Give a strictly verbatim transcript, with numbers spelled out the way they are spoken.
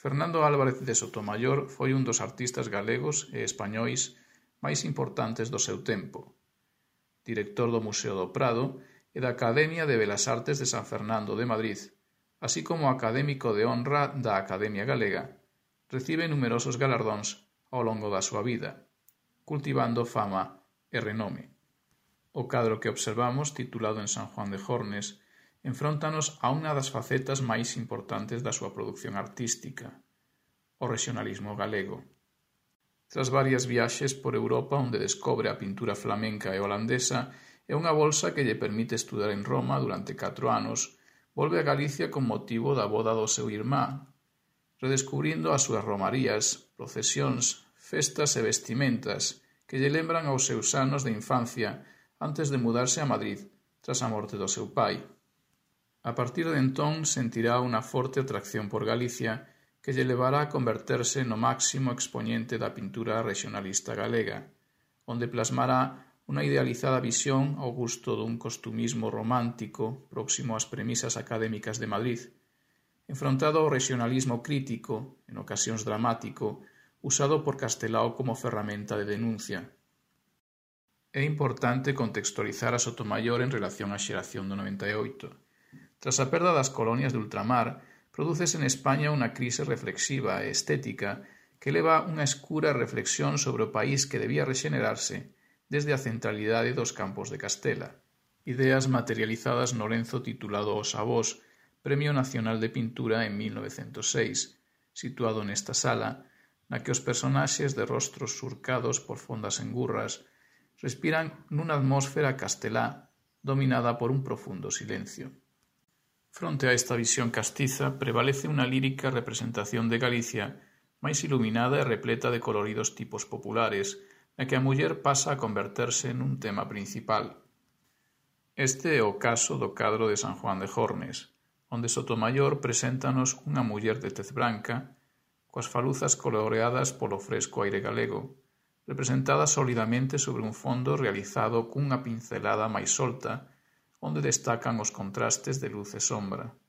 Fernando Álvarez de Sotomayor foi un dos artistas galegos e españois máis importantes do seu tempo. Director do Museo do Prado e da Academia de Belas Artes de San Fernando de Madrid, así como académico de honra da Academia Galega, recibe numerosos galardóns ao longo da súa vida, cultivando fama e renome. O cadro que observamos, titulado en San Juan de Jornes, enfróntanos a unha das facetas máis importantes da súa produción artística, o rexionalismo galego. Tras varias viaxes por Europa onde descobre a pintura flamenca e holandesa e unha bolsa que lle permite estudar en Roma durante catro anos, volve a Galicia con motivo da boda do seu irmá, redescubrindo as súas romarías, procesións, festas e vestimentas que lle lembran aos seus anos de infancia antes de mudarse a Madrid tras a morte do seu pai. A partir de entón sentirá unha forte atracción por Galicia que lle levará a converterse no máximo expoñente da pintura rexionalista galega, onde plasmará unha idealizada visión ao gusto dun costumismo romántico próximo ás premisas académicas de Madrid, enfrontado ao rexionalismo crítico, en ocasións dramático, usado por Castelao como ferramenta de denuncia. É importante contextualizar a Sotomayor en relación á xeración do noventa e oito. Tras a perda das colonias de ultramar, prodúcese en España unha crise reflexiva e estética que leva unha escura reflexión sobre o país que debía rexenerarse desde a centralidade dos campos de Castela. Ideas materializadas no lenzo titulado Os Avós, Premio Nacional de Pintura en mil novecentos seis, situado nesta sala, na que os personaxes de rostros surcados por fondas engurras respiran nunha atmósfera castelá dominada por un profundo silencio. Fronte a esta visión castiza prevalece unha lírica representación de Galicia máis iluminada e repleta de coloridos tipos populares, na que a muller pasa a converterse nun tema principal. Este é o caso do cadro de San Juan de Jornes, onde Sotomayor preséntanos unha muller de tez branca, coas faluzas coloreadas polo fresco aire galego, representada solidamente sobre un fondo realizado cunha pincelada máis solta, onde destacan os contrastes de luz e sombra.